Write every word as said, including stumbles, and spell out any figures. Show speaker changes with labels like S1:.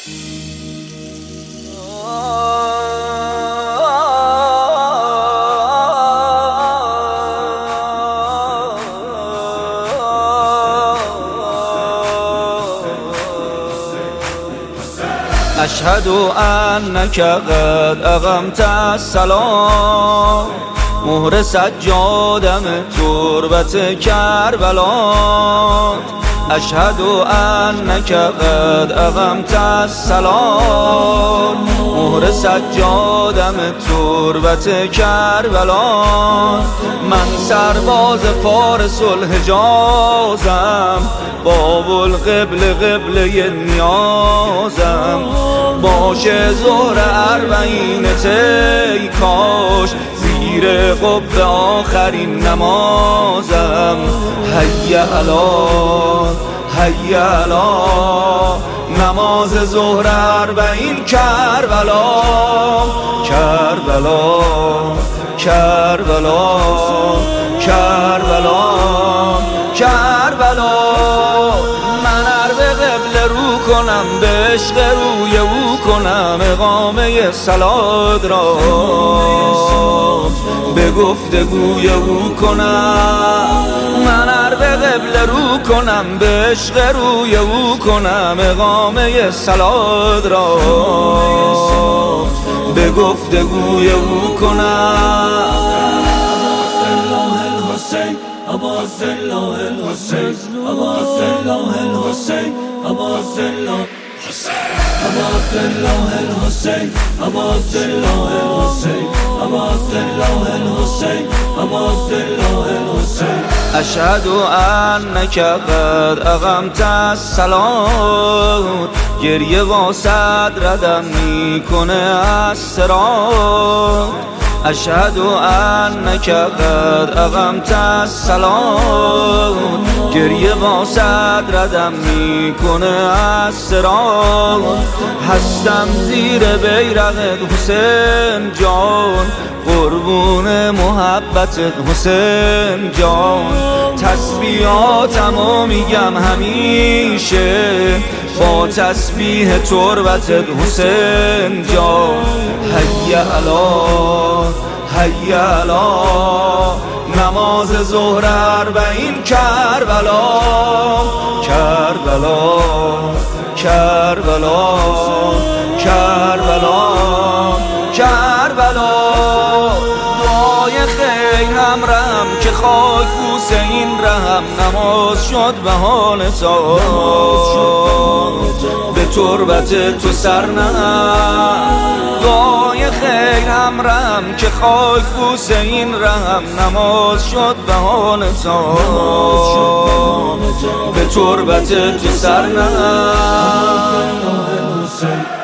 S1: أشهد أنك قد أقمت الصلاة مهر سجادم تربت کربلا. أشهد أنك قد أقمت الصلاة مهر سجادم تربت کربلا. من سرباز فارس الحجازم باب القبل قبله نیازم. باشه ظهر اربعین تی کاش زیر قبه آخرین نمازم. حی علی حی علی نماز ظهر اربعین کربلا. کربلا کربلا کربلا کربلا. من ار به قبله رو کنم به عشق روی او کنم اقامه صلات را به گفتگوی او کنم. من ار به قبله رو کنم به عشق روی او کنم اقامه صلات را به گفتگوی او کنم. أبو عبد الله الحسين أبو عبد الله الحسين أبو عبد الله أبو عبد الله الحسين أبو عبد الله الحسين أبو عبد الله الحسين أبو عبد الله الحسين. أشهد أنك قد أقمت الصلاة گریه با صدردم میکنه از صراط. أشهد أنك قد أقمت الصلاة گریه با صدردم میکنه از صراط. هستم زیر بیرقت حسین جان قربون محبتت حسین جان. تسبیحاتمو میگم همیشه با تسبیح تربتت حسین جان. حی علی حی علی نماز ظهر اربعین کربلا. کربلا کربلا کربلا کربلا. دعای خیر هم رحم که خاک بوسه این رحم نماز شد بهانه تا به تربت تو سر نهم. دعای خیر هم رحم که خاک بوسه این رحم نماز شد بهانه تا به تربت تو سر نهم.